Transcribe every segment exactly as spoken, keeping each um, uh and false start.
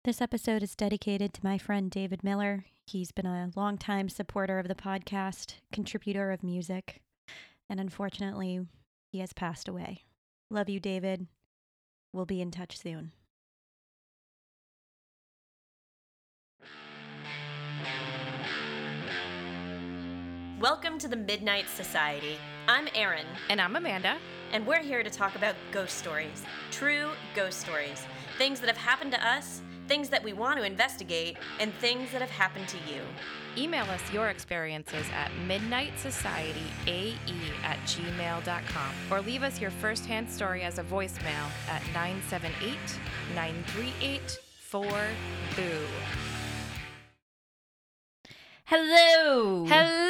This episode is dedicated to my friend David Miller. He's been a longtime supporter of the podcast, contributor of music, and unfortunately, he has passed away. Love you, David. We'll be in touch soon. Welcome to the Midnight Society. I'm Erin. And I'm Amanda. And we're here to talk about ghost stories. True ghost stories. Things that have happened to us, things that we want to investigate, and things that have happened to you. Email us your experiences at midnightsocietyAE at gmail dot com or leave us your firsthand story as a voicemail at nine seven eight, nine three eight, four, boo. Hello!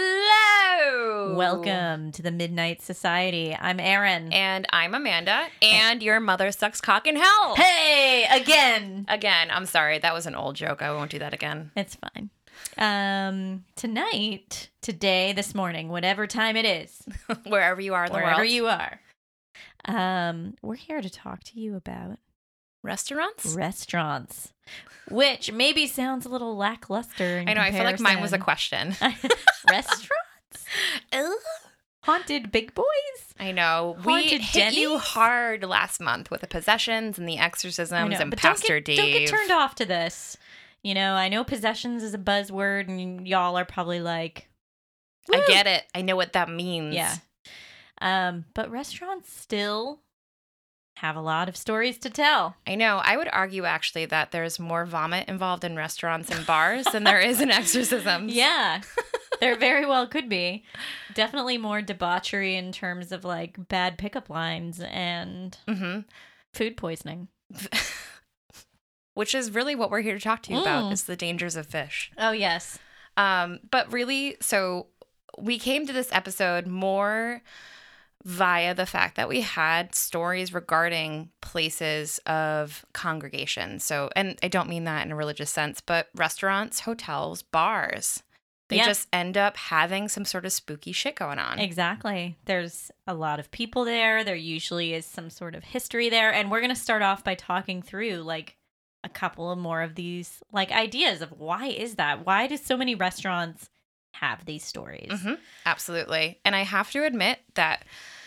Hello! Welcome to the Midnight Society. I'm Erin. And I'm Amanda. And your mother sucks cock in hell. Hey! Again! Again. I'm sorry. That was an old joke. I won't do that again. It's fine. Um, tonight, today, this morning, whatever time it is. Wherever you are in the world. Wherever you are. Um, we're here to talk to you about Restaurants? Restaurants. Which maybe sounds a little lackluster in I know, comparison. I feel like mine was a question. Restaurants? Ugh. Haunted big boys? I know. We Haunted hit you Denny's? hard last month with the possessions and the I exorcisms know, and but Pastor don't get, Dave. Don't get turned off to this. You know, I know possessions is a buzzword, and y'all are probably like, I "Woo!" get it. I know what that means. Yeah. Um, but restaurants still have a lot of stories to tell. I know. I would argue, actually, that there's more vomit involved in restaurants and bars than there is in exorcisms. Yeah. There very well could be. Definitely more debauchery in terms of like bad pickup lines and Mm-hmm. food poisoning. Which is really what we're here to talk to you Mm. about, is the dangers of fish. Oh, yes. Um, but really, so we came to this episode more via the fact that we had stories regarding places of congregation. So, and I don't mean that in a religious sense, but restaurants, hotels, bars. They Yeah. just end up having some sort of spooky shit going on. Exactly. There's a lot of people there. There usually is some sort of history there. And we're going to start off by talking through like a couple of more of these like ideas of why is that? Why do so many restaurants have these stories? Mm-hmm. Absolutely. And I have to admit that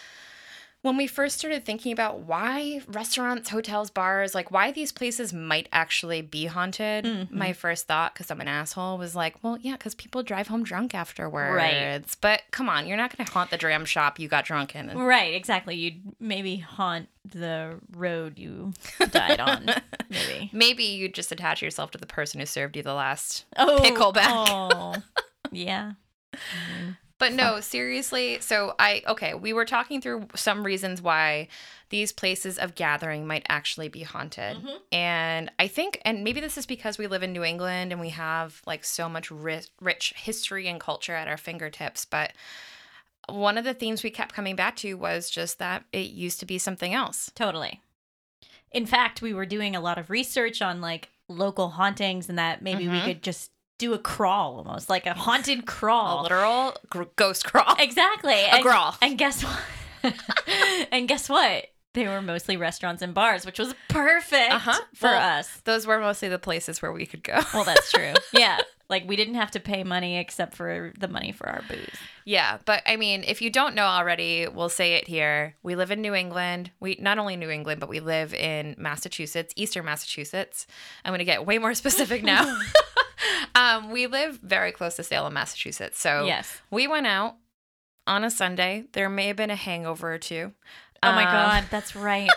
when we first started thinking about why restaurants, hotels, bars, like why these places might actually be haunted, Mhm. my first thought, because I'm an asshole, was like, well, yeah, because people drive home drunk afterwards. Right. But come on, you're not going to haunt the dram shop you got drunk in. Right, exactly. You'd maybe haunt the road you died on, maybe. Maybe you just attach yourself to the person who served you the last Oh, pickleback. Oh, yeah. Mm. But no, seriously. So I, okay, we were talking through some reasons why these places of gathering might actually be haunted. Mhm. And I think, and maybe this is because we live in New England and we have like so much rich, rich history and culture at our fingertips. But one of the themes we kept coming back to was just that it used to be something else. Totally. In fact, we were doing a lot of research on like local hauntings and that maybe we Mhm. could just do a crawl almost, like a haunted crawl. A literal gr- ghost crawl. Exactly. A and, crawl. And guess what? and guess what? They were mostly restaurants and bars, which was perfect Uh-huh. for Well, us. Those were mostly the places where we could go. Well, that's true. Yeah. Like we didn't have to pay money except for the money for our booze. Yeah, but I mean, if you don't know already, we'll say it here. We live in New England. We not only New England, but we live in Massachusetts, Eastern Massachusetts. I'm going to get way more specific now. um, we live very close to Salem, Massachusetts. So Yes. we went out on a Sunday. There may have been a hangover or two. Oh my Um, God, that's right.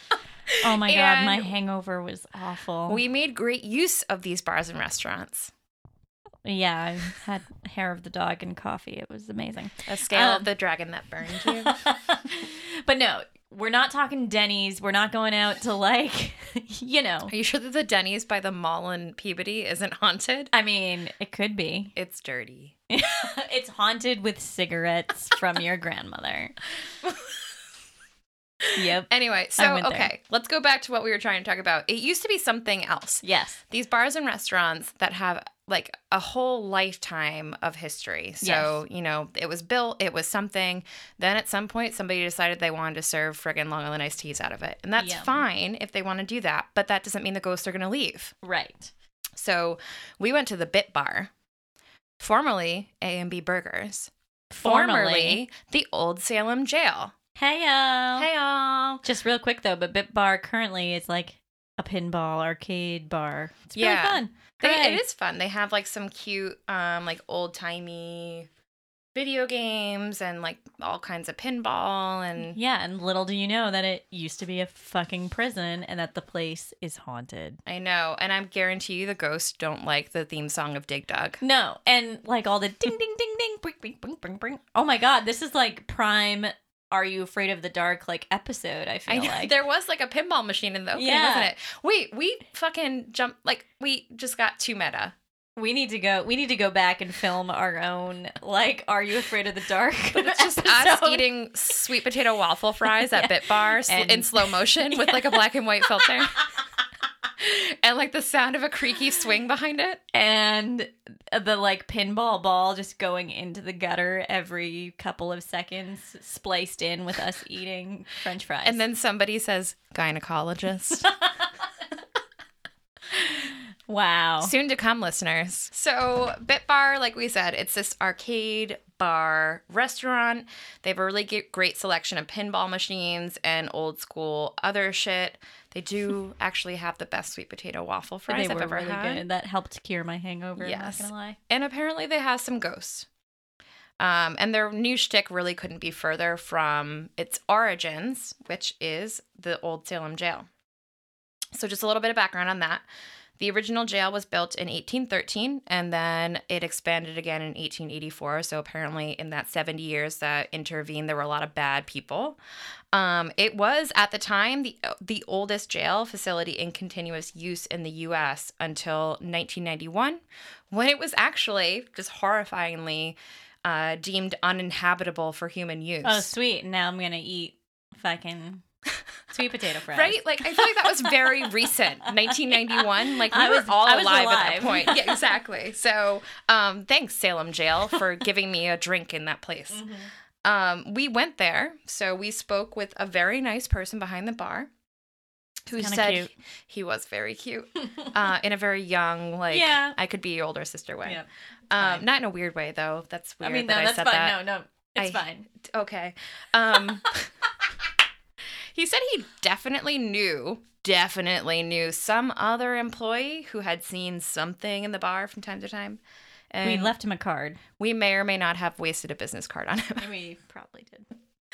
Oh my God, my and hangover was awful. We made great use of these bars and restaurants. Yeah, I had hair of the dog and coffee. It was amazing. A scale Um, of the dragon that burned you. But no, we're not talking Denny's. We're not going out to like, you know. Are you sure that the Denny's by the mall in Peabody isn't haunted? I mean, it could be. It's dirty. It's haunted with cigarettes from your grandmother. Yep. Anyway, I so, went there. okay, let's go back to what we were trying to talk about. It used to be something else. Yes. These bars and restaurants that have like a whole lifetime of history. So, Yes. you know, it was built, it was something. Then at some point, somebody decided they wanted to serve friggin' Long Island iced teas out of it. And that's Yum. fine if they want to do that, but that doesn't mean the ghosts are going to leave. Right. So we went to the Bit Bar, formerly A and B Burgers, Formerly. the Old Salem Jail. Hey, y'all. Hey, y'all. Just real quick, though, but Bit Bar currently is like a pinball arcade bar. It's really Yeah. fun. They, Hooray. it is fun. They have like some cute, um, like old timey video games and like all kinds of pinball and Yeah, and little do you know that it used to be a fucking prison and that the place is haunted. I know. And I guarantee you the ghosts don't like the theme song of Dig Dug. No, and like all the ding, ding, ding, ding, bring, bring, bring, bring, bring. Oh my God, this is like prime Are You Afraid of the Dark like episode, I feel I know. like. There was like a pinball machine in the opening, Yeah. wasn't it? Wait, we fucking jumped, like, we just got too meta. We need to go. We need to go back and film our own. Like, Are You Afraid of the Dark? But it's just us episode. eating sweet potato waffle fries at Yeah. Bit Bar sl- And- in slow motion with like a black and white filter. And like the sound of a creaky swing behind it. And the like pinball ball just going into the gutter every couple of seconds, spliced in with us eating French fries. And then somebody says, gynecologist. wow. Soon to come, listeners. So, Bit Bar, like we said, it's this arcade bar restaurant. They have a really ge- great selection of pinball machines and old school other shit. They do actually have the best sweet potato waffle fries They I've were ever really had. good. That helped cure my hangover. Yes. I'm not gonna lie. And apparently they have some ghosts. Um, and their new shtick really couldn't be further from its origins, which is the Old Salem Jail. So just a little bit of background on that. The original jail was built in eighteen thirteen, and then it expanded again in eighteen eighty-four. So apparently in that seventy years that intervened, there were a lot of bad people. Um, it was, at the time, the the oldest jail facility in continuous use in the U S until nineteen ninety-one, when it was actually, just horrifyingly, uh, deemed uninhabitable for human use. Oh, sweet. Now I'm gonna eat fucking sweet potato fries. Right? Like, I feel like that was very recent, nineteen ninety-one. Like, we I were was- all I was alive, at alive. that point. Yeah, exactly. So, um, thanks, Salem Jail, for giving me a drink in that place. Mhm. Um, we went there, so we spoke with a very nice person behind the bar who Kinda said cute. he was very cute, uh, in a very young, like, Yeah. I could be your older sister way. Yeah. Um, fine. not in a weird way, though. That's I weird mean, that no, I that's said fine. that. No, no, it's I- fine. Okay. Um, he said he definitely knew, definitely knew some other employee who had seen something in the bar from time to time. And We left him a card. we may or may not have wasted a business card on him. We probably did.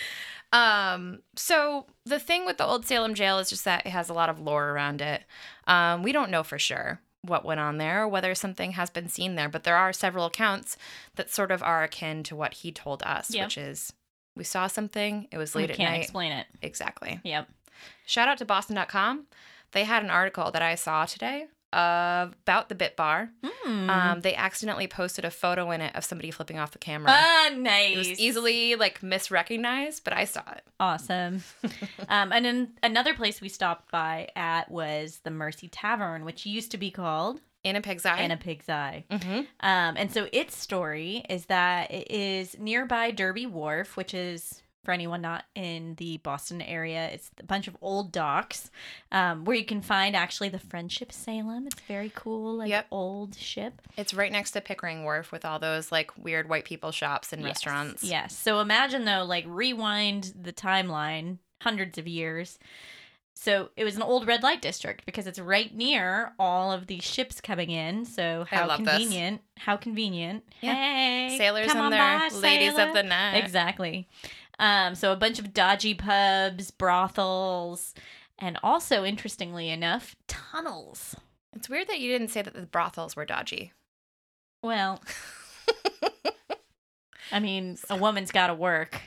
Um, so the thing with the Old Salem Jail is just that it has a lot of lore around it. Um, we don't know for sure what went on there or whether something has been seen there, but there are several accounts that sort of are akin to what he told us, Yep. which is we saw something, it was We late at can't night. explain it. Exactly. Yep. Shout out to Boston dot com. They had an article that I saw today uh, about the Bit Bar. Mm. Um, they accidentally posted a photo in it of somebody flipping off the camera. ah, nice. It was easily like misrecognized, but I saw it. Awesome. um, and then another place we stopped by at was the Mercy Tavern, which used to be called In a pig's eye. In a Pig's Eye. Mm-hmm. Um, and so its story is that it is nearby Derby Wharf, which is, for anyone not in the Boston area, it's a bunch of old docks um, where you can find actually the Friendship Salem. It's very cool, like Yep. old ship. It's right next to Pickering Wharf with all those like weird white people shops and Yes, restaurants. Yes. So imagine though, like rewind the timeline hundreds of years. So it was an old red light district because it's right near all of these ships coming in. So I how love this. convenient. How convenient. Yeah. Hey, Sailors come and on their by, ladies sailor. of the night. Exactly. Um, so a bunch of dodgy pubs, brothels, and also, interestingly enough, tunnels. It's weird that you didn't say that the brothels were dodgy. Well, I mean, a woman's got to work.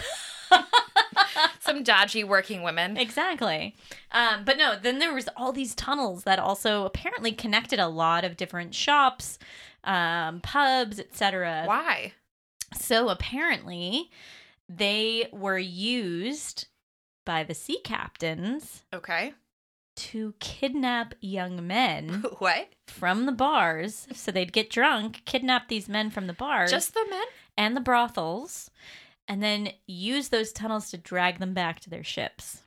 Some dodgy working women. Exactly. Um, but no, then there was all these tunnels that also apparently connected a lot of different shops, um, pubs, et cetera. Why? So apparently they were used by the sea captains Okay. to kidnap young men What? from the bars. So they'd get drunk, kidnap these men from the bars. Just the men? And the brothels, and then use those tunnels to drag them back to their ships.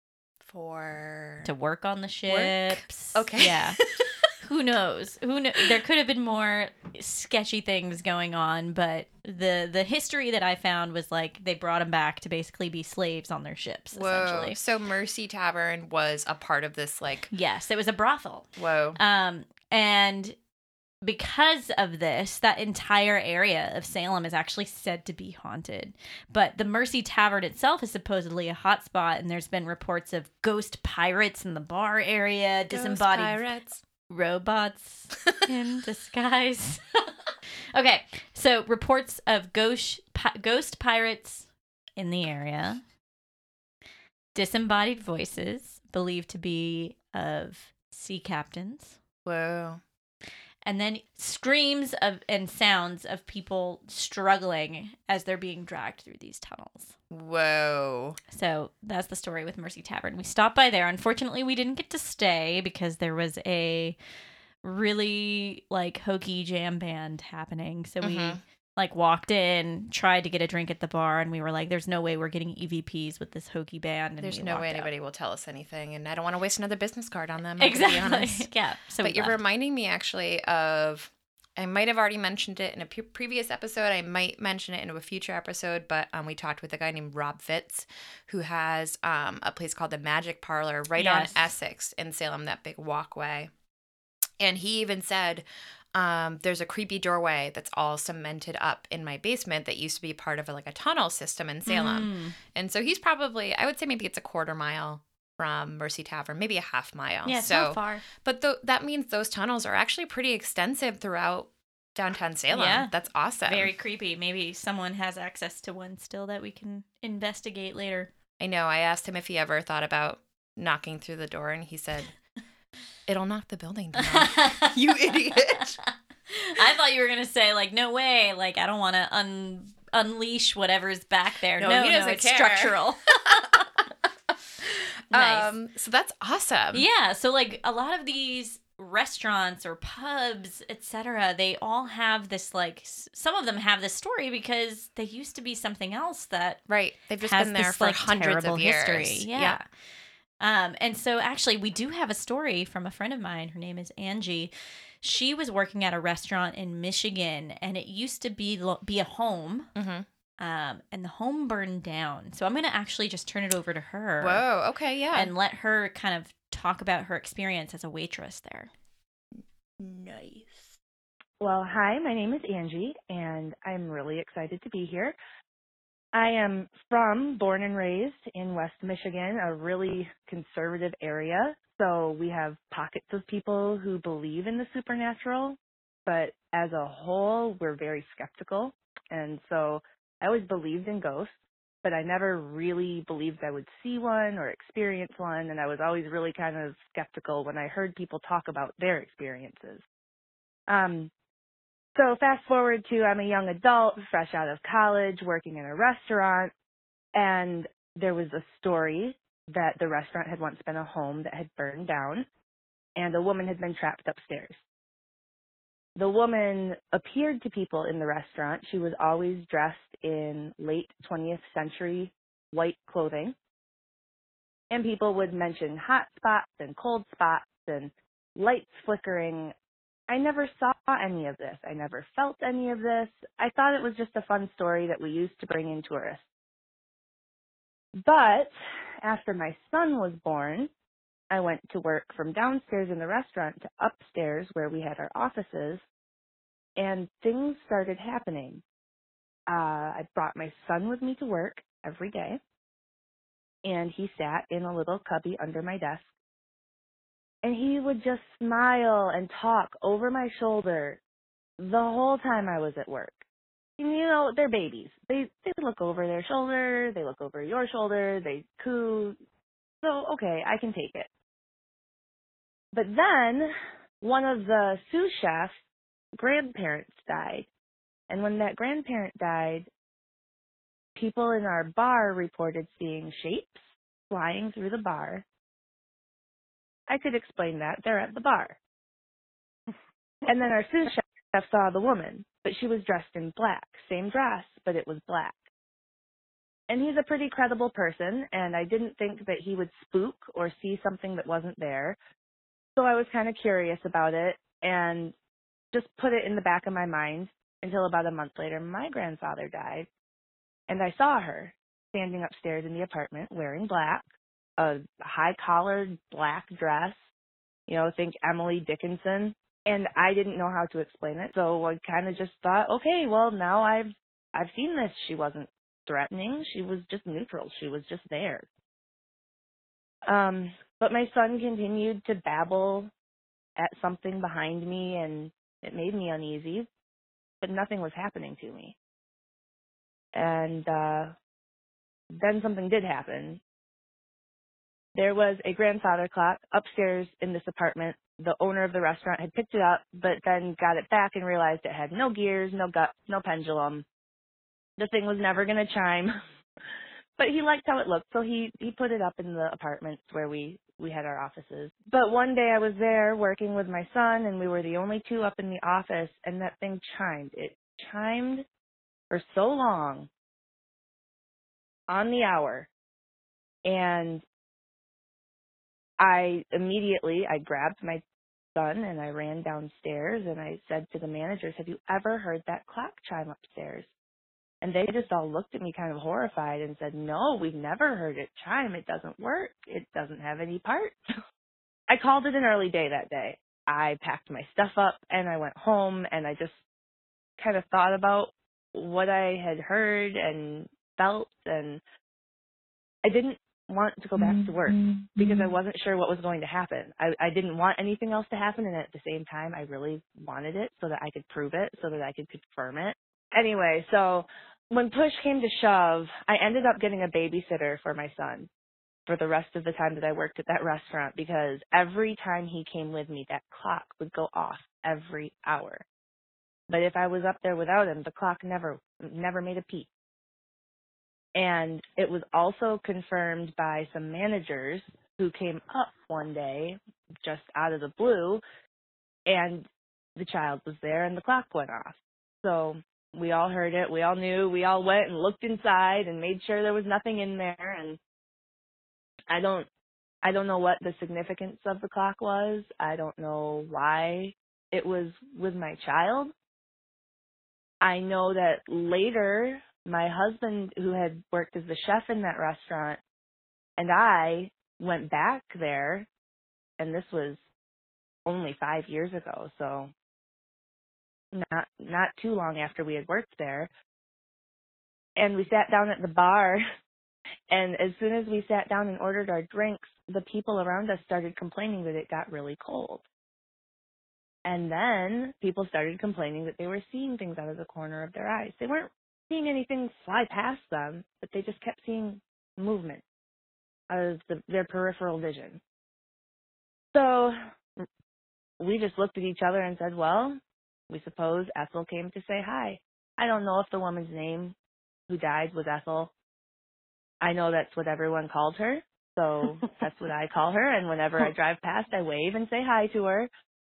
For... To work on the ships. Work? Okay. Yeah. Who knows? Who kn- There could have been more sketchy things going on, but the the history that I found was like they brought them back to basically be slaves on their ships, Whoa. essentially. So Mercy Tavern was a part of this, like... Yes, it was a brothel. Whoa. Um, and because of this, that entire area of Salem is actually said to be haunted. But the Mercy Tavern itself is supposedly a hotspot, and there's been reports of ghost pirates in the bar area, Ghost disembodied pirates. robots in disguise. Okay, so reports of ghost pi- ghost pirates in the area, disembodied voices believed to be of sea captains. Whoa. And then screams of and sounds of people struggling as they're being dragged through these tunnels. Whoa. So that's the story with Mercy Tavern. We stopped by there. Unfortunately, we didn't get to stay because there was a really like hokey jam band happening. So we Mhm. like walked in, tried to get a drink at the bar, and we were like, "There's no way we're getting E V Ps with this hokey band." And There's we no walked way out. anybody will tell us anything, and I don't want to waste another business card on them. I'm gonna be Exactly. honest. Yeah. So But we you're left. reminding me actually of, I might have already mentioned it in a pre- previous episode. I might mention it in a future episode, but um, we talked with a guy named Rob Fitz, who has um, a place called the Magic Parlor right Yes. on Essex in Salem, that big walkway. And he even said, um, there's a creepy doorway that's all cemented up in my basement that used to be part of a, like a tunnel system in Salem. Mm. And so he's probably, I would say maybe it's a quarter mile from Mercy Tavern, maybe a half mile. Yeah, it's so not far. But th- that means those tunnels are actually pretty extensive throughout downtown Salem. Yeah. That's awesome. Very creepy. Maybe someone has access to one still that we can investigate later. I know. I asked him if he ever thought about knocking through the door, and he said, it'll knock the building down. You idiot. I thought you were going to say, like, no way. Like, I don't want to un- unleash whatever's back there. No, No, he no, doesn't it's care. structural. Nice. Um, so that's awesome. Yeah, so like a lot of these restaurants or pubs, et cetera, they all have this like s- some of them have this story because they used to be something else that Right. They've just has been there this, for like, hundreds terrible of years. history. Yeah. Um, and so actually we do have a story from a friend of mine. Her name is Angie. She was working at a restaurant in Michigan, and it used to be lo- be a home. Mm-hmm. Um, and the home burned down. So I'm going to actually just turn it over to her. Whoa. Okay. Yeah. And let her kind of talk about her experience as a waitress there. Nice. Well, hi, my name is Angie, and I'm really excited to be here. I am from, born and raised in West Michigan, a really conservative area. So we have pockets of people who believe in the supernatural, but as a whole, we're very skeptical. And so I always believed in ghosts, but I never really believed I would see one or experience one, and I was always really kind of skeptical when I heard people talk about their experiences. Um, so fast forward to I'm a young adult, fresh out of college, working in a restaurant, and there was a story that the restaurant had once been a home that had burned down, and a woman had been trapped upstairs. The woman appeared to people in the restaurant. She was always dressed in late twentieth century white clothing. And people would mention hot spots and cold spots and lights flickering. I never saw any of this. I never felt any of this. I thought it was just a fun story that we used to bring in tourists. But after my son was born, I went to work from downstairs in the restaurant to upstairs where we had our offices, and things started happening. Uh, I brought my son with me to work every day, and he sat in a little cubby under my desk, and he would just smile and talk over my shoulder the whole time I was at work. And, you know, they're babies. They they look over their shoulder, they look over your shoulder, they coo. So, okay, I can take it. But then one of the sous chef's grandparents died. And when that grandparent died, people in our bar reported seeing shapes flying through the bar. I could explain that. They're at the bar. And then our sous chef saw the woman, but she was dressed in black. Same dress, but it was black. And he's a pretty credible person, and I didn't think that he would spook or see something that wasn't there. So I was kind of curious about it and just put it in the back of my mind until about a month later, my grandfather died. And I saw her standing upstairs in the apartment wearing black, a high-collared black dress, you know, think Emily Dickinson. And I didn't know how to explain it, so I kind of just thought, okay, well, now I've I've seen this. She wasn't threatening. She was just neutral. She was just there. Um, but my son continued to babble at something behind me, and it made me uneasy, but nothing was happening to me. And uh, then something did happen. There was a grandfather clock upstairs in this apartment. The owner of the restaurant had picked it up, but then got it back and realized it had no gears, no guts, no pendulum. The thing was never going to chime. But he liked how it looked, so he, he put it up in the apartments where we, we had our offices. But one day I was there working with my son, and we were the only two up in the office, and that thing chimed. It chimed for so long on the hour. And I immediately, I grabbed my son and I ran downstairs and I said to the managers, have you ever heard that clock chime upstairs? And they just all looked at me kind of horrified and said, no, we've never heard it chime. It doesn't work. It doesn't have any parts. I called it an early day that day. I packed my stuff up and I went home and I just kind of thought about what I had heard and felt, and I didn't want to go back to work because I wasn't sure what was going to happen. I, I didn't want anything else to happen, and at the same time, I really wanted it so that I could prove it, so that I could confirm it. Anyway, so when push came to shove, I ended up getting a babysitter for my son for the rest of the time that I worked at that restaurant, because every time he came with me, that clock would go off every hour. But if I was up there without him, the clock never, never made a peep. And it was also confirmed by some managers who came up one day just out of the blue, and the child was there and the clock went off. So we all heard it. We all knew. We all went and looked inside and made sure there was nothing in there. And I don't, I don't know what the significance of the clock was. I don't know why it was with my child. I know that later, my husband, who had worked as the chef in that restaurant, and I went back there, and this was only five years ago, so not not too long after we had worked there. And we sat down at the bar, and as soon as we sat down and ordered our drinks, the people around us started complaining that it got really cold. And then people started complaining that they were seeing things out of the corner of their eyes. They weren't seeing anything fly past them, but they just kept seeing movement out of the, their peripheral vision. So we just looked at each other and said, well, we suppose Ethel came to say hi. I don't know if the woman's name who died was Ethel. I know that's what everyone called her, so that's what I call her. And whenever I drive past, I wave and say hi to her.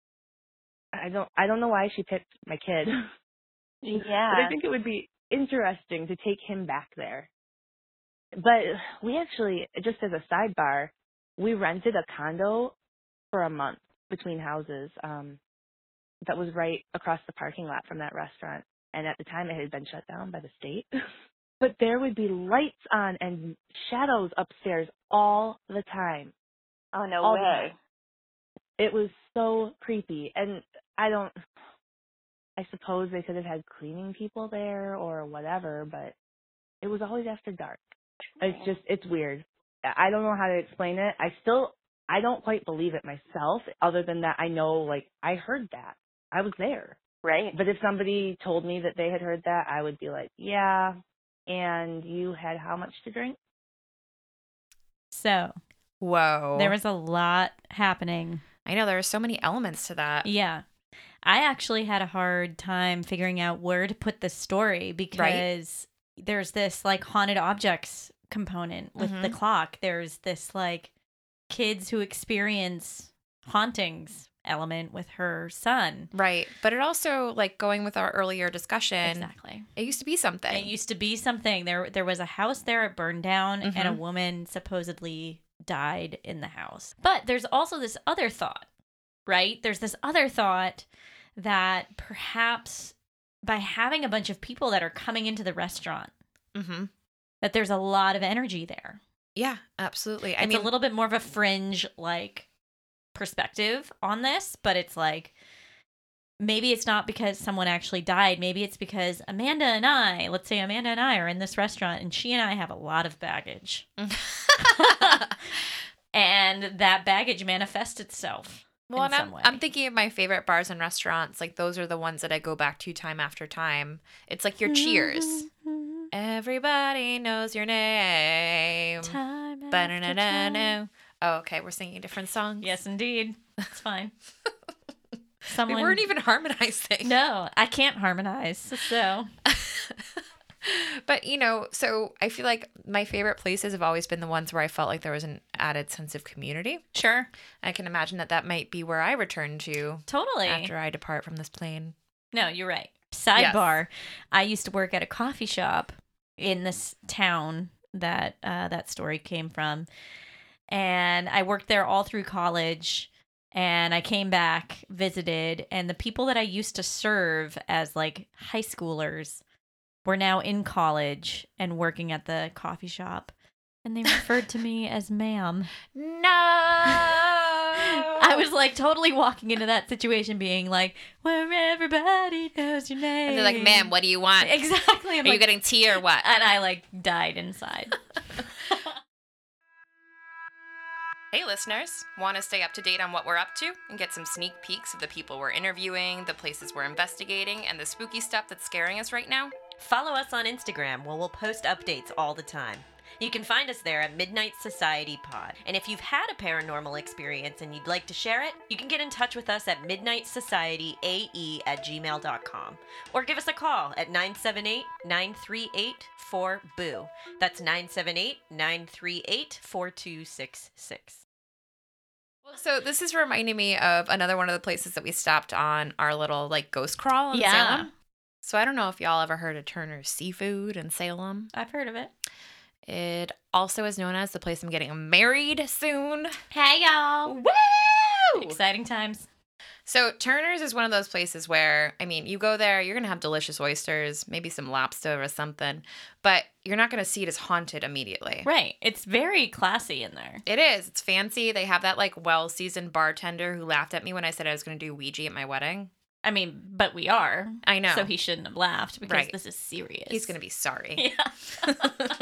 I don't I don't know why she picked my kid. Yeah. But I think it would be interesting to take him back there. But we actually, just as a sidebar, we rented a condo for a month between houses um, that was right across the parking lot from that restaurant. And at the time, it had been shut down by the state. But there would be lights on and shadows upstairs all the time. Oh, no all way. It was so creepy. And I don't, I suppose they could have had cleaning people there or whatever, but it was always after dark. It's just, it's weird. I don't know how to explain it. I still, I don't quite believe it myself, other than that I know, like, I heard that. I was there. Right. But if somebody told me that they had heard that, I would be like, yeah, and you had how much to drink? So, whoa. there was a lot happening. I know, there are so many elements to that. Yeah. I actually had a hard time figuring out where to put this story because right? there's this like haunted objects component with mm-hmm. the clock. There's this like kids who experience hauntings element with her son. Right. But it also, like going with our earlier discussion, Exactly. it used to be something. It used to be something. There there was a house there, it burned down, and a Mhm. woman supposedly died in the house. But there's also this other thought, right? There's this other thought that perhaps by having a bunch of people that are coming into the restaurant, Mm-hmm. that there's a lot of energy there. Yeah, absolutely. I It's mean, a little bit more of a fringe like perspective on this, but it's like maybe it's not because someone actually died. Maybe it's because Amanda and I, let's say Amanda and I are in this restaurant and she and I have a lot of baggage. And that baggage manifests itself. well, in and some I'm, way. I'm thinking of my favorite bars and restaurants. Like, those are the ones that I go back to time after time. It's like your Cheers. Everybody knows your name. Time after Ba-na-na-na-na. time. Oh, okay. We're singing different songs. Yes, indeed. It's fine. We Someone weren't even harmonizing. No, I can't harmonize. So But, you know, so I feel like my favorite places have always been the ones where I felt like there was an added sense of community. sure. I can imagine that that might be where I return to Totally. after I depart from this plane. No, you're right. Sidebar. I used to work at a coffee shop in this town that uh, that story came from. And I worked there all through college. And I came back, visited, and the people that I used to serve as like high schoolers were now in college and working at the coffee shop. And they referred to me as ma'am. No! I was like totally walking into that situation being like, where everybody knows your name. And they're like, ma'am, what do you want? Exactly. I'm Are you like, getting tea or what? and I like died inside. Hey listeners, want to stay up to date on what we're up to and get some sneak peeks of the people we're interviewing, the places we're investigating, and the spooky stuff that's scaring us right now? Follow us on Instagram where we'll post updates all the time. You can find us there at Midnight Society Pod. And if you've had a paranormal experience and you'd like to share it, you can get in touch with us at midnight society a e at gmail dot com. Or give us a call at nine seven eight, nine three eight, four B O O. That's nine seven eight, nine three eight, four two six six. Well, so this is reminding me of another one of the places that we stopped on our little like ghost crawl in Yeah. Salem. So I don't know if y'all ever heard of Turner's Seafood in Salem. I've heard of it. It also is known as the place I'm getting married soon. Hey, y'all. Woo! Exciting times. So Turner's is one of those places where, I mean, you go there, you're going to have delicious oysters, maybe some lobster or something, but you're not going to see it as haunted immediately. Right. It's very classy in there. It is. It's fancy. They have that like well-seasoned bartender who laughed at me when I said I was going to do Ouija at my wedding. I mean, but we are. I know. So he shouldn't have laughed because Right. this is serious. He's going to be sorry. Yeah.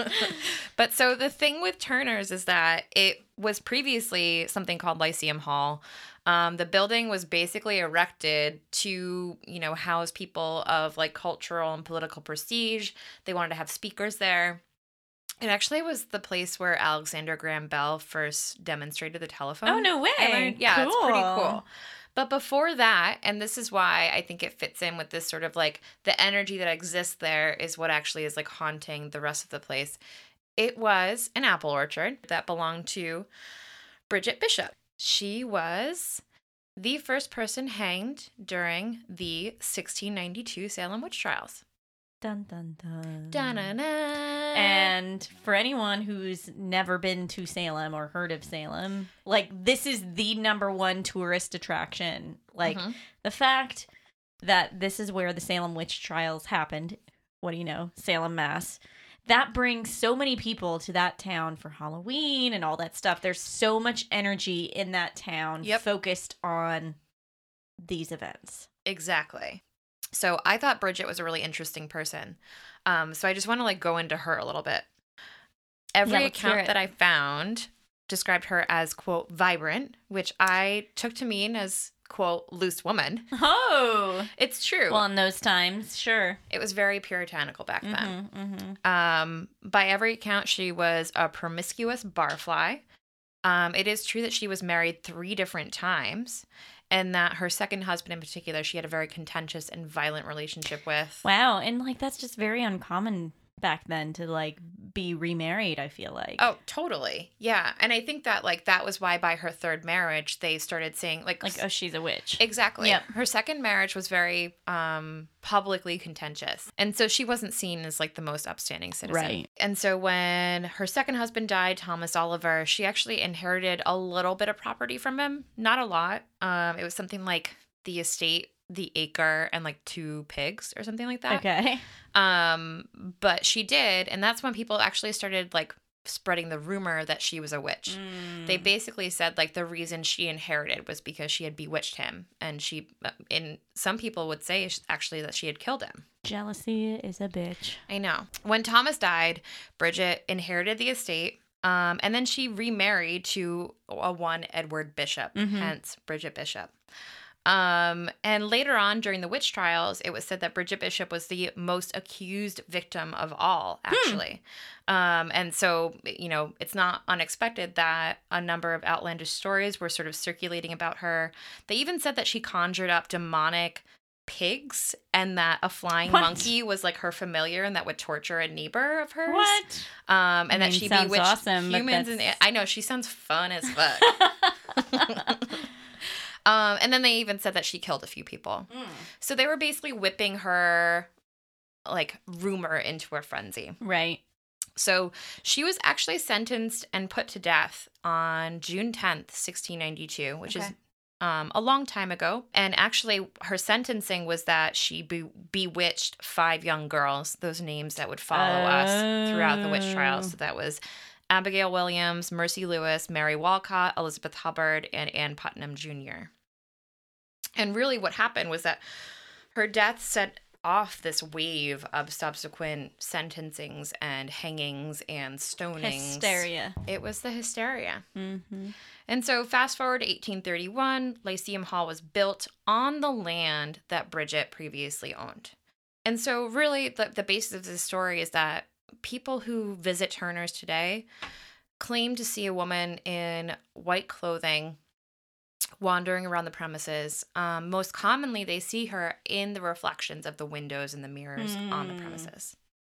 But so the thing with Turner's is that it was previously something called Lyceum Hall. Um, the building was basically erected to, you know, house people of like cultural and political prestige. They wanted to have speakers there. It actually was the place where Alexander Graham Bell first demonstrated the telephone. Oh, no way. I learned- yeah, it's pretty Cool. cool. But before that, and this is why I think it fits in with this sort of like the energy that exists there is what actually is like haunting the rest of the place. It was an apple orchard that belonged to Bridget Bishop. She was the first person hanged during the sixteen ninety-two Salem witch trials. Dun, dun, dun. Da-na-na. And for anyone who's never been to Salem or heard of Salem, like this is the number one tourist attraction. Like Mhm. the fact that this is where the Salem witch trials happened. What do you know? Salem, Mass. That brings so many people to that town for Halloween and all that stuff. There's so much energy in that town Yep. focused on these events. Exactly. So I thought Bridget was a really interesting person. Um, so I just want to like go into her a little bit. Every Yeah, let's hear account it. that I found described her as, quote, vibrant, which I took to mean as, quote, loose woman. Oh, It's true. well, in those times, sure. It was very puritanical back then. Mm-hmm, mm-hmm. Um, by every account, she was a promiscuous barfly. Um, it is true that she was married three different times, and that her second husband in particular, she had a very contentious and violent relationship with. Wow, and like that's just very uncommon back then to like be remarried, I feel like. Oh, totally. Yeah. And I think that like that was why by her third marriage they started saying like Like, oh, she's a witch. Exactly. Yep. Her second marriage was very um publicly contentious. And so she wasn't seen as like the most upstanding citizen. Right. And so when her second husband died, Thomas Oliver, she actually inherited a little bit of property from him. Not a lot. Um, it was something like the estate, the acre, and like two pigs or something like that. Okay. Um, but she did, and that's when people actually started like spreading the rumor that she was a witch. Mm. They basically said like the reason she inherited was because she had bewitched him, and she, and some people would say actually that she had killed him. Jealousy is a bitch. I know. When Thomas died, Bridget inherited the estate, um, and then she remarried to a one Edward Bishop, Mhm. hence Bridget Bishop. Um, and later on during the witch trials, it was said that Bridget Bishop was the most accused victim of all, actually. Um, and so, you know, it's not unexpected that a number of outlandish stories were sort of circulating about her. They even said that she conjured up demonic pigs and that a flying What? monkey was like her familiar and that would torture a neighbor of hers. What? Um, and I that mean, she sounds bewitched awesome, but humans. And that's- I know, she sounds fun as fuck. Um, and then they even said that she killed a few people. Mm. So they were basically whipping her, like, rumor into a frenzy. Right. So she was actually sentenced and put to death on June tenth, sixteen ninety-two, which Okay. is um, a long time ago. And actually, her sentencing was that she be- bewitched five young girls, those names that would follow us throughout the witch trials. Oh. So that was Abigail Williams, Mercy Lewis, Mary Walcott, Elizabeth Hubbard, and Ann Putnam Junior And really what happened was that her death set off this wave of subsequent sentencings and hangings and stonings. Hysteria. It was the hysteria. Mm-hmm. And so fast forward to eighteen thirty-one, Lyceum Hall was built on the land that Bridget previously owned. And so really the, the basis of this story is that people who visit Turner's today claim to see a woman in white clothing wandering around the premises. Um, most commonly, they see her in the reflections of the windows and the mirrors on the Hmm. premises.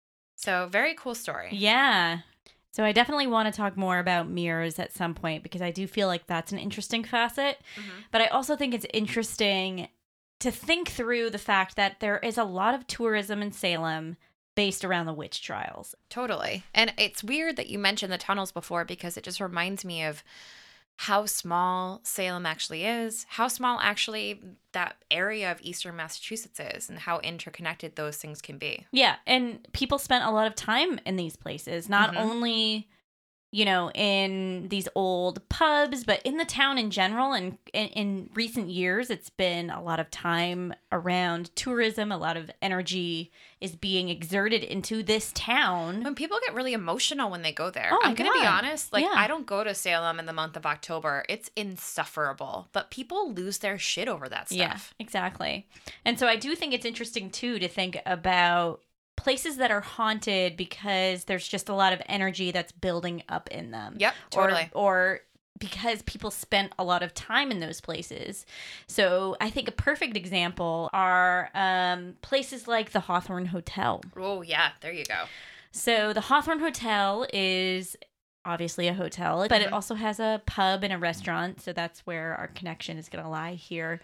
So, very cool story. Yeah. So I definitely want to talk more about mirrors at some point because I do feel like that's an interesting facet. Mm-hmm. But I also think it's interesting to think through the fact that there is a lot of tourism in Salem based around the witch trials. Totally. And it's weird that you mentioned the tunnels before because it just reminds me of how small Salem actually is, how small actually that area of eastern Massachusetts is, and how interconnected those things can be. Yeah, and people spent a lot of time in these places, not Mhm. only, you know, in these old pubs, but in the town in general. And in, in recent years, it's been a lot of time around tourism. A lot of energy is being exerted into this town. When people get really emotional when they go there, Oh my I'm going to be God. honest, like Yeah. I don't go to Salem in the month of October. It's insufferable, but people lose their shit over that stuff. Yeah, exactly. And so I do think it's interesting, too, to think about places that are haunted because there's just a lot of energy that's building up in them. Yep, totally. Or, or because people spent a lot of time in those places. So I think a perfect example are um, places like the Hawthorne Hotel. Oh, yeah, there you go. So the Hawthorne Hotel is obviously a hotel, but it Mhm. also has a pub and a restaurant. So that's where our connection is going to lie here.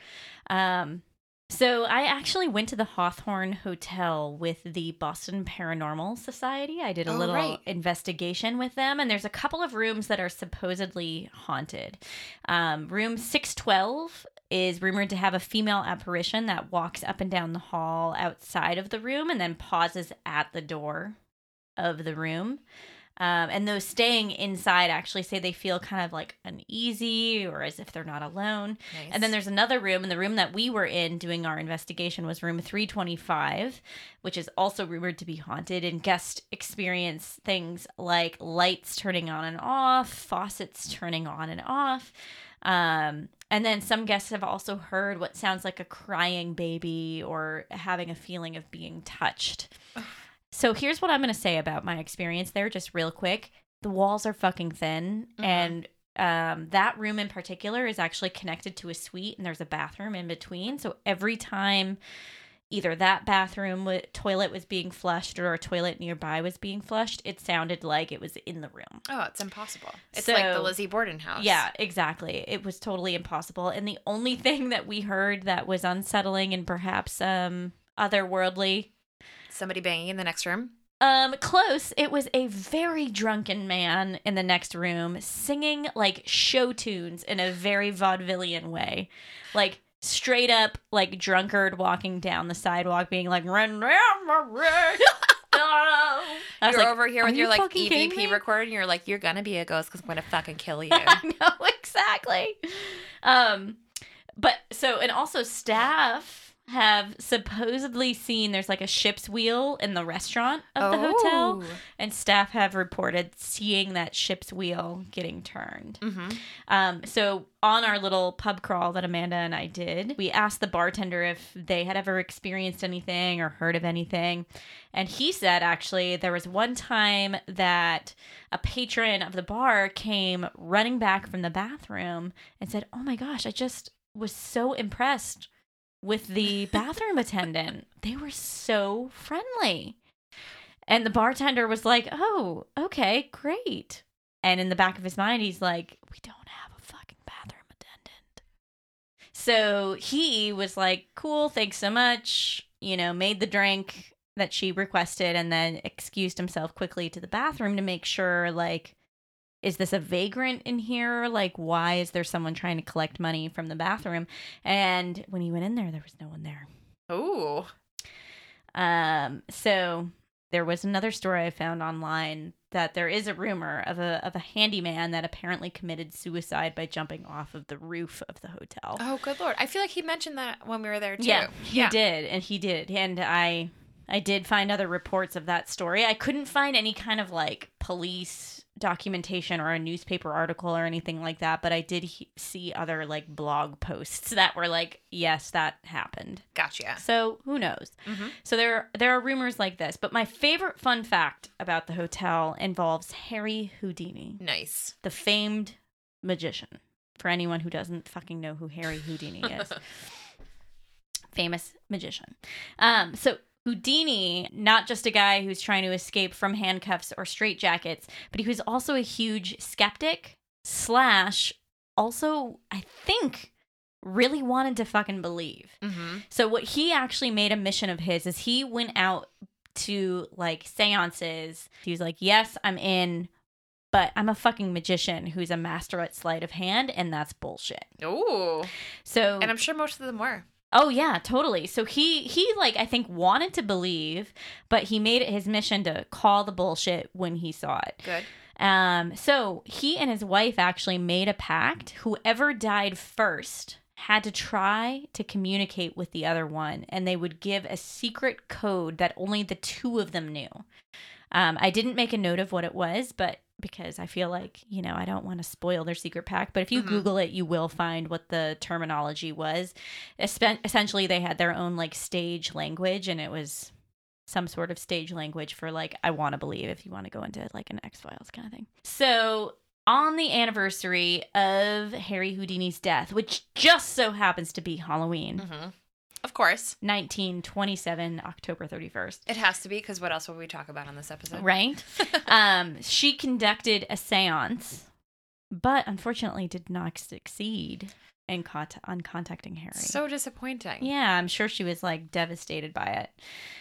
Um, so I actually went to the Hawthorne Hotel with the Boston Paranormal Society. I did a Oh, little right. investigation with them, and there's a couple of rooms that are supposedly haunted. Um, room six twelve is rumored to have a female apparition that walks up and down the hall outside of the room and then pauses at the door of the room. Um, and those staying inside actually say they feel kind of like uneasy or as if they're not alone. Nice. And then there's another room, and the room that we were in doing our investigation was room three twenty-five, which is also rumored to be haunted. And guests experience things like lights turning on and off, faucets turning on and off. Um, and then some guests have also heard what sounds like a crying baby or having a feeling of being touched. So here's what I'm going to say about my experience there, just real quick. The walls are fucking thin, Mhm. and um, that room in particular is actually connected to a suite, and there's a bathroom in between. So every time either that bathroom w- toilet was being flushed or a toilet nearby was being flushed. It sounded like it was in the room. Oh, it's impossible. It's So- like the Lizzie Borden house. Yeah, exactly. It was totally impossible. And the only thing that we heard that was unsettling and perhaps um otherworldly, Somebody banging in the next room. um close, it was a very drunken man in the next room singing like show tunes in a very vaudevillian way. Like straight up like drunkard walking down the sidewalk being like run down my road. I was You're like, over here "Are with your you like fucking E V kidding P me?" recorder, and you're like, you're gonna be a ghost because I'm gonna fucking kill you. I know, exactly. Um, but so, and also staff have supposedly seen there's like a ship's wheel in the restaurant of the hotel, Oh. and staff have reported seeing that ship's wheel getting turned. Mm-hmm. Um, so on our little pub crawl that Amanda and I did, we asked the bartender if they had ever experienced anything or heard of anything. And he said, actually, there was one time that a patron of the bar came running back from the bathroom and said, "Oh my gosh, I just was so impressed with the bathroom attendant. They were so friendly." And the bartender was like, "Oh, okay, great." And in the back of his mind, he's like, "We don't have a fucking bathroom attendant." So he was like, "Cool, thanks so much." You know, made the drink that she requested and then excused himself quickly to the bathroom to make sure, like, is this a vagrant in here? Like, why is there someone trying to collect money from the bathroom? And when he went in there, there was no one there. Ooh. Um, so there was another story I found online that there is a rumor of a of a handyman that apparently committed suicide by jumping off of the roof of the hotel. Oh, good Lord. I feel like he mentioned that when we were there, too. Yeah, he did, and he did, and I I did find other reports of that story. I couldn't find any kind of like police documentation or a newspaper article or anything like that, but I did he- see other like blog posts that were like, yes, that happened. Gotcha. So who knows? Mm-hmm. So there there are rumors like this, but my favorite fun fact about the hotel involves Harry Houdini, Nice. the famed magician. For anyone who doesn't fucking know who Harry Houdini is. Famous magician. Um, so Houdini, not just a guy who's trying to escape from handcuffs or straitjackets, but he was also a huge skeptic slash also, I think, really wanted to fucking believe. Mm-hmm. So what he actually made a mission of his is he went out to like seances. He was like, yes, I'm in, but I'm a fucking magician who's a master at sleight of hand, and that's bullshit. Ooh. So And I'm sure most of them were. Oh yeah, totally. So he he like I think wanted to believe, but he made it his mission to call the bullshit when he saw it. Good. Um so he and his wife actually made a pact. Whoever died first had to try to communicate with the other one, and they would give a secret code that only the two of them knew. Um I didn't make a note of what it was, but because I feel like, you know, I don't want to spoil their secret pact. But if you Mhm. Google it, you will find what the terminology was. Espe- Essentially, they had their own like stage language, and it was some sort of stage language for like, I want to believe, if you want to go into like an X-Files kind of thing. So on the anniversary of Harry Houdini's death, which just so happens to be Halloween, Mm-hmm. Of course. nineteen twenty-seven, October thirty-first. It has to be, because what else would we talk about on this episode? Right? um, she conducted a seance, but unfortunately did not succeed in cont- on contacting Harry. So disappointing. Yeah, I'm sure she was like devastated by it.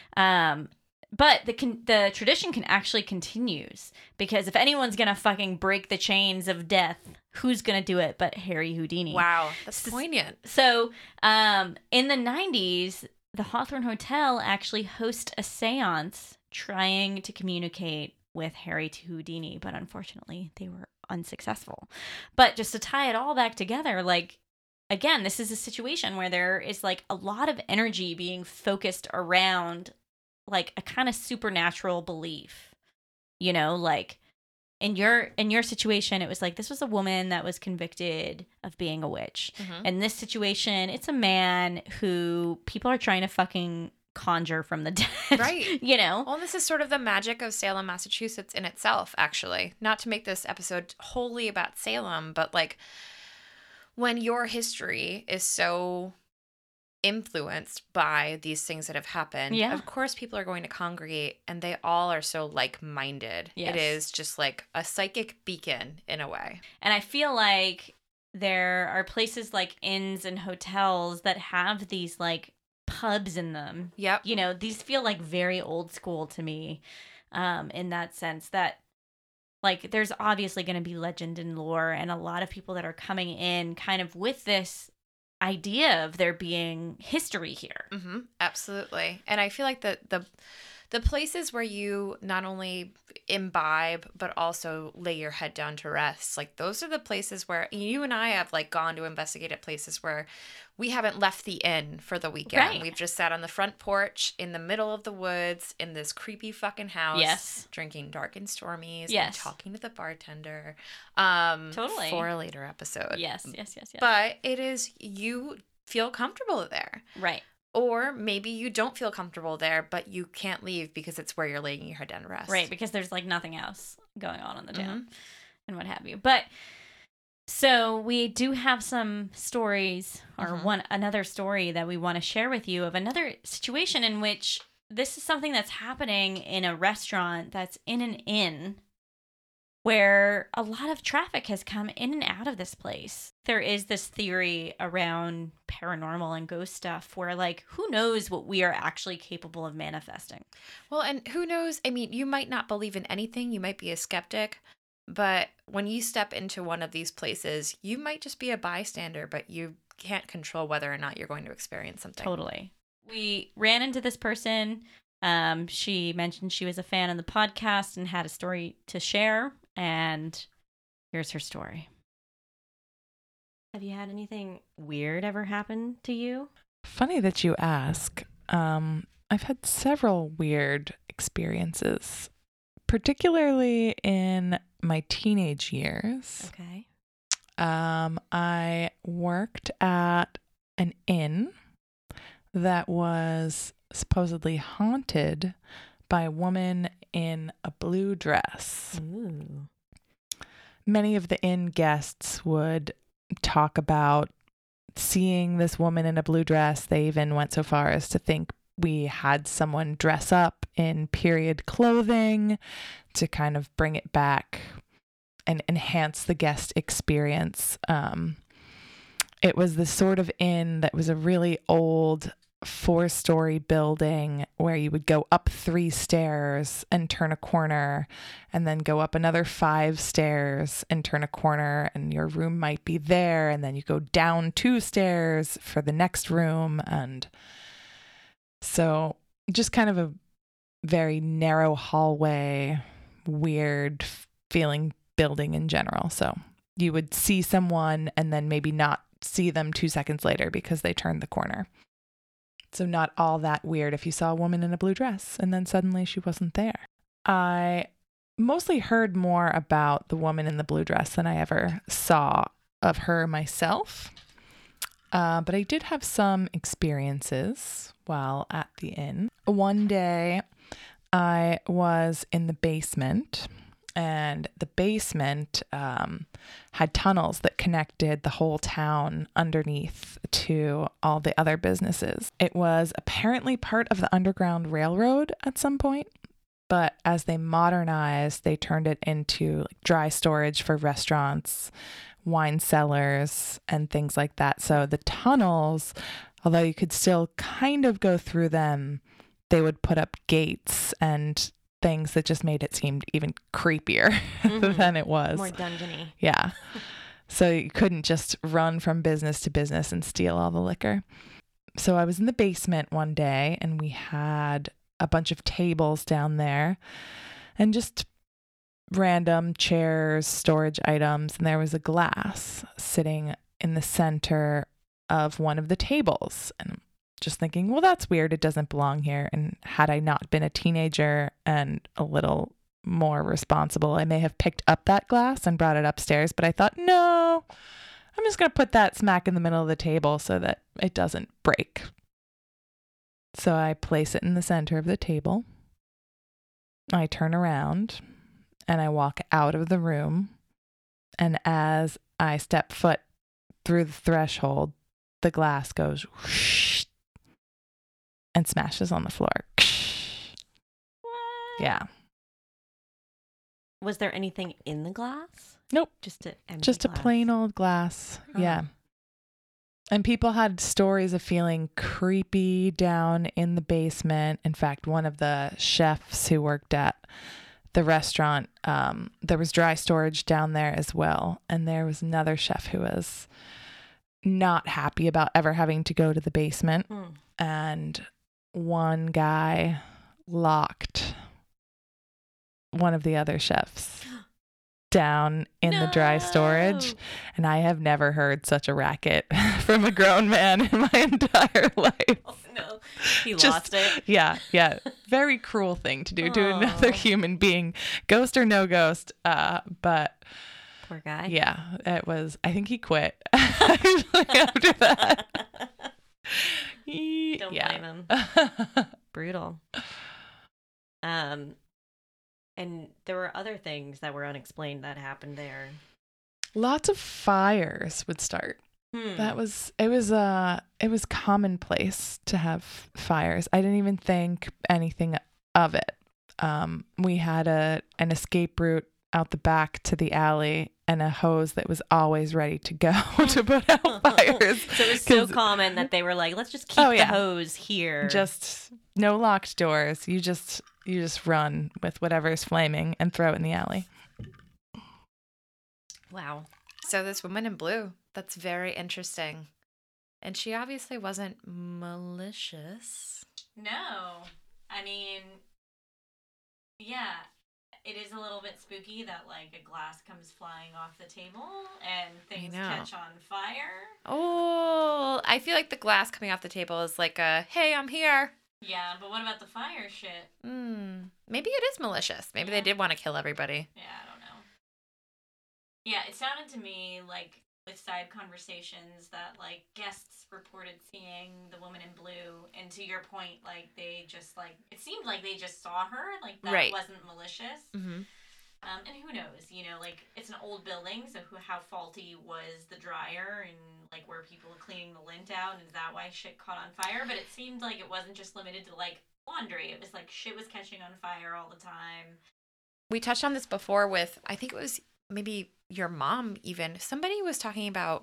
Um, but the con- the tradition can actually continues, because if anyone's gonna fucking break the chains of death, who's gonna do it but Harry Houdini? Wow. That's S- poignant. So, um, in the nineties, the Hawthorne Hotel actually hosts a seance trying to communicate with Harry to Houdini, but unfortunately, they were unsuccessful. But just to tie it all back together, like, again, this is a situation where there is like a lot of energy being focused around like a kind of supernatural belief, you know, like in your in your situation, it was like this was a woman that was convicted of being a witch. Mhm. In this situation, it's a man who people are trying to fucking conjure from the dead. Right. You know? Well, this is sort of the magic of Salem, Massachusetts in itself, actually. Not to make this episode wholly about Salem, but like when your history is so influenced by these things that have happened. Yeah. Of course, people are going to congregate, and they all are so like-minded. Yes. It is just like a psychic beacon in a way. And I feel like there are places like inns and hotels that have these like pubs in them. Yep. You know, these feel like very old school to me, um, in that sense that like there's obviously going to be legend and lore and a lot of people that are coming in kind of with this idea of there being history here. Mm-hmm. Absolutely. And I feel like the the the places where you not only imbibe but also lay your head down to rest, like those are the places where you and I have like gone to investigate at places where we haven't left the inn for the weekend. Right. We've just sat on the front porch in the middle of the woods in this creepy fucking house, Yes. drinking Dark and Stormies, Yes. and talking to the bartender. Um, Totally. For a later episode. Yes, yes, yes, yes. But it is, you feel comfortable there. right. Or maybe you don't feel comfortable there, but you can't leave because it's where you're laying your head down to rest. Right, because there's like nothing else going on in the town Mhm. and what have you. But so we do have some stories or Mhm. one another story that we want to share with you of another situation in which this is something that's happening in a restaurant that's in an inn where a lot of traffic has come in and out of this place. There is this theory around paranormal and ghost stuff where, like, who knows what we are actually capable of manifesting. Well, and who knows? I mean, you might not believe in anything. You might be a skeptic. But when you step into one of these places, you might just be a bystander, but you can't control whether or not you're going to experience something. Totally. We ran into this person. Um, she mentioned she was a fan of the podcast and had a story to share. And here's her story. Have you had anything weird ever happen to you? Funny that you ask. Um, I've had several weird experiences, particularly in my teenage years. Okay. Um, I worked at an inn that was supposedly haunted by a woman in a blue dress. Ooh. Many of the inn guests would talk about seeing this woman in a blue dress. They even went so far as to think we had someone dress up in period clothing to kind of bring it back and enhance the guest experience. Um, it was the sort of inn that was a really old four-story building where you would go up three stairs and turn a corner and then go up another five stairs and turn a corner, and your room might be there, and then you go down two stairs for the next room. And so just kind of a very narrow hallway, weird feeling building in general. So you would see someone and then maybe not see them two seconds later because they turned the corner. So not all that weird if you saw a woman in a blue dress and then suddenly she wasn't there. I mostly heard more about the woman in the blue dress than I ever saw of her myself. Uh, but I did have some experiences while at the inn. One day I was in the basement, and the basement um, had tunnels that connected the whole town underneath to all the other businesses. It was apparently part of the Underground Railroad at some point, but as they modernized, they turned it into like dry storage for restaurants, wine cellars, and things like that. So the tunnels, although you could still kind of go through them, they would put up gates and things that just made it seem even creepier Mhm. than it was. More dungeony. Yeah. So you couldn't just run from business to business and steal all the liquor. So I was in the basement one day, and we had a bunch of tables down there and just random chairs, storage items. And there was a glass sitting in the center of one of the tables. And just thinking, well, that's weird. It doesn't belong here. And had I not been a teenager and a little more responsible, I may have picked up that glass and brought it upstairs. But I thought, no, I'm just going to put that smack in the middle of the table so that it doesn't break. So I place it in the center of the table. I turn around and I walk out of the room. And as I step foot through the threshold, the glass goes whoosh and smashes on the floor. What? Yeah. Was there anything in the glass? Nope. Just a empty Just a glass? plain old glass. Huh. Yeah. And people had stories of feeling creepy down in the basement. In fact, one of the chefs who worked at the restaurant, um, there was dry storage down there as well. And there was another chef who was not happy about ever having to go to the basement. Hmm. And one guy locked one of the other chefs down in the dry storage, No. and I have never heard such a racket from a grown man in my entire life. Oh, no. He Just- lost it. Yeah, yeah. Very cruel thing to do to another Aw. human being, ghost or no ghost. Uh, but Poor guy. yeah, it was, I think he quit after that. He- Don't yeah. blame him. Brutal. Um, and there were other things that were unexplained that happened there. Lots of fires would start. Hmm. That was it was uh it was commonplace to have fires. I didn't even think anything of it. Um we had a an escape route out the back to the alley and a hose that was always ready to go to put out fires. So it was so 'Cause- common that they were like, let's just keep Oh, yeah. the hose here. Just no locked doors. You just you just run with whatever's flaming and throw it in the alley. Wow. So this woman in blue, that's very interesting. And she obviously wasn't malicious. No. I mean, yeah, it is a little bit spooky that, like, a glass comes flying off the table and things know. catch on fire. Oh, I feel like the glass coming off the table is like a, hey, I'm here. Yeah, but what about the fire shit? Hmm. Maybe it is malicious. Maybe Yeah. they did want to kill everybody. Yeah, I don't know. Yeah, it sounded to me like with side conversations that, like, guests reported seeing the woman in blue, and to your point, like, they just, like, it seemed like they just saw her, like, that Right. wasn't malicious. Mm-hmm. Um, and who knows, you know, like, it's an old building, so who, how faulty was the dryer, and, like, were people cleaning the lint out, and is that why shit caught on fire? But it seemed like it wasn't just limited to, like, laundry. It was like shit was catching on fire all the time. We touched on this before with, I think it was maybe your mom even. Somebody was talking about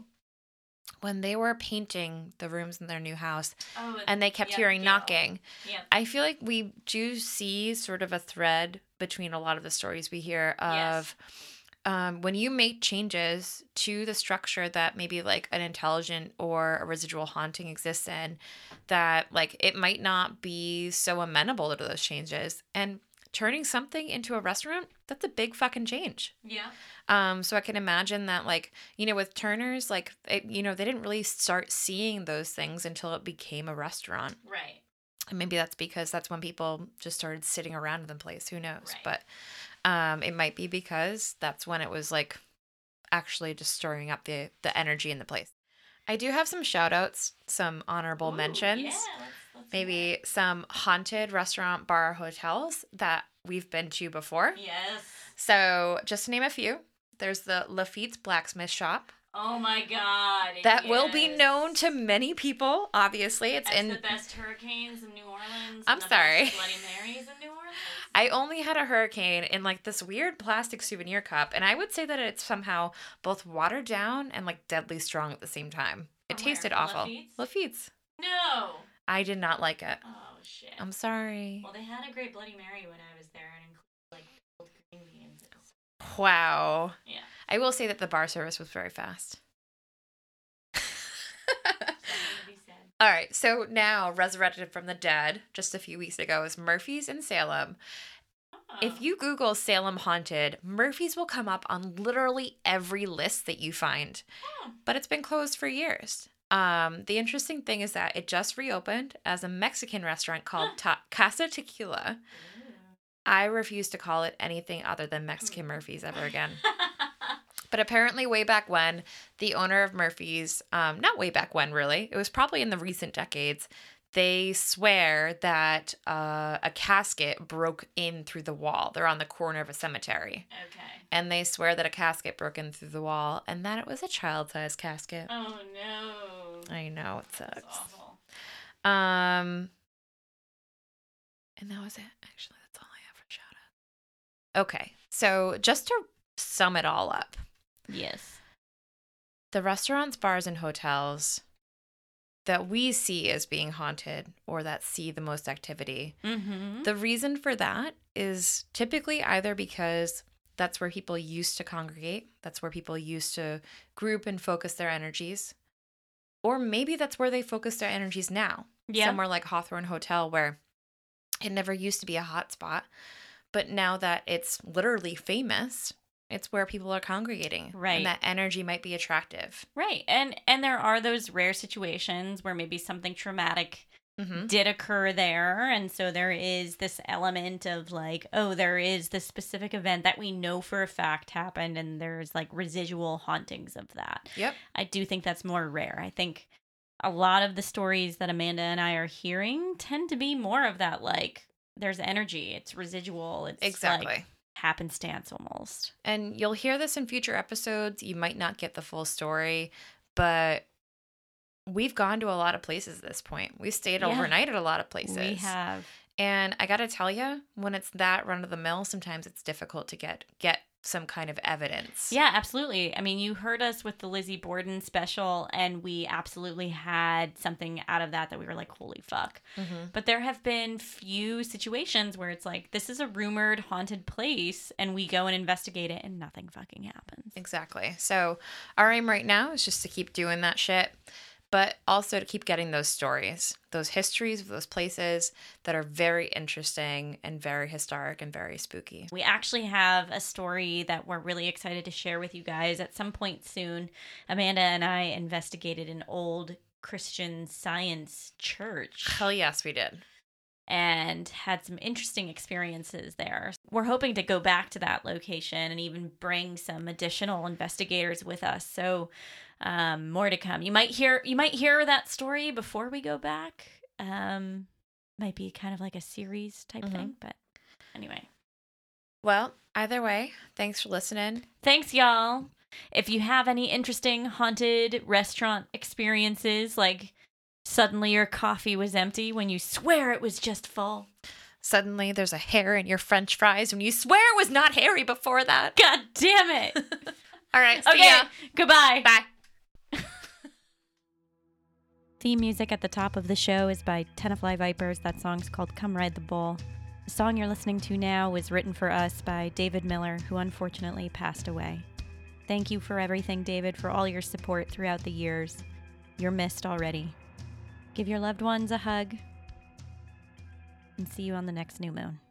when they were painting the rooms in their new house Oh, and they kept yeah, hearing Gail. knocking. Yeah. I feel like we do see sort of a thread between a lot of the stories we hear of um, when you make changes to the structure that maybe like an intelligent or a residual haunting exists in, that like it might not be so amenable to those changes. And turning something into a restaurant, that's a big fucking change. Yeah. Um, so I can imagine that, like, you know, with Turner's, like, it, you know, they didn't really start seeing those things until it became a restaurant. Right. And maybe that's because that's when people just started sitting around in the place. Who knows? Right. But um, it might be because that's when it was, like, actually just stirring up the, the energy in the place. I do have some shout outs, some honorable Ooh, mentions. Yeah, let's, let's Maybe hear it. some haunted restaurant, bar, hotels that we've been to before. Yes. So, just to name a few, there's the Lafitte's Blacksmith Shop. Oh my God. That will be yes. known to many people, obviously. It's As in. the best hurricanes in New Orleans. I'm and the sorry. Best Bloody Marys in New Orleans. I only had a hurricane in like this weird plastic souvenir cup, and I would say that it's somehow both watered down and like deadly strong at the same time. It From where? tasted From awful. Lafitte's? Lafitte's. No. I did not like it. Oh shit. I'm sorry. Well, they had a great Bloody Mary when I was there, and included like pickled green beans. It was- Wow. Yeah. I will say that the bar service was very fast. Something to be said. All right, so now resurrected from the dead just a few weeks ago is Murphy's in Salem. Oh. If you Google Salem Haunted, Murphy's will come up on literally every list that you find, Oh. but it's been closed for years. Um, the interesting thing is that it just reopened as a Mexican restaurant called Ta- Casa Tequila. Ooh. I refuse to call it anything other than Mexican Murphy's ever again. But apparently way back when, the owner of Murphy's, um, not way back when really, it was probably in the recent decades, they swear that uh, a casket broke in through the wall. They're on the corner of a cemetery. Okay. And they swear that a casket broke in through the wall and that it was a child-sized casket. Oh no. I know, it That's sucks. awful. Um, And that was it. Actually, that's all I have for shout out. Okay. So just to sum it all up, Yes. the restaurants, bars, and hotels that we see as being haunted or that see the most activity, Mm-hmm. the reason for that is typically either because that's where people used to congregate, that's where people used to group and focus their energies, or maybe that's where they focus their energies now. Yeah. Somewhere like Hawthorne Hotel, where it never used to be a hot spot, but now that it's literally famous, it's where people are congregating. Right. And that energy might be attractive. Right. And and there are those rare situations where maybe something traumatic Mm-hmm. did occur there, and so there is this element of like, oh, there is this specific event that we know for a fact happened, and there's like residual hauntings of that. Yep. I do think that's more rare. I think a lot of the stories that Amanda and I are hearing tend to be more of that, like, there's energy, it's residual, it's Exactly. like happenstance almost. And you'll hear this in future episodes. You might not get the full story, but we've gone to a lot of places at this point. We stayed Yeah. overnight at a lot of places. We have. And I got to tell you, when it's that run of the mill, sometimes it's difficult to get get some kind of evidence. Yeah, absolutely. I mean, you heard us with the Lizzie Borden special, and we absolutely had something out of that that we were like, holy fuck. Mm-hmm. But there have been few situations where it's like, this is a rumored haunted place, and we go and investigate it, and nothing fucking happens. Exactly. So our aim right now is just to keep doing that shit, but also to keep getting those stories, those histories of those places that are very interesting and very historic and very spooky. We actually have a story that we're really excited to share with you guys at some point soon. Amanda and I investigated an old Christian Science church. Hell yes, we did. And had some interesting experiences there. We're hoping to go back to that location and even bring some additional investigators with us. So um, more to come. You might hear you might hear that story before we go back. Um, might be kind of like a series type Mhm. thing, but anyway. Well, either way, thanks for listening. Thanks, y'all. If you have any interesting haunted restaurant experiences, like suddenly your coffee was empty when you swear it was just full. Suddenly there's a hair in your French fries when you swear it was not hairy before that. God damn it. All right, see Okay, ya. goodbye. Bye. Theme music at the top of the show is by Tenafly Vipers. That song's called Come Ride the Bull. The song you're listening to now was written for us by David Miller, who unfortunately passed away. Thank you for everything, David, for all your support throughout the years. You're missed already. Give your loved ones a hug, and see you on the next new moon.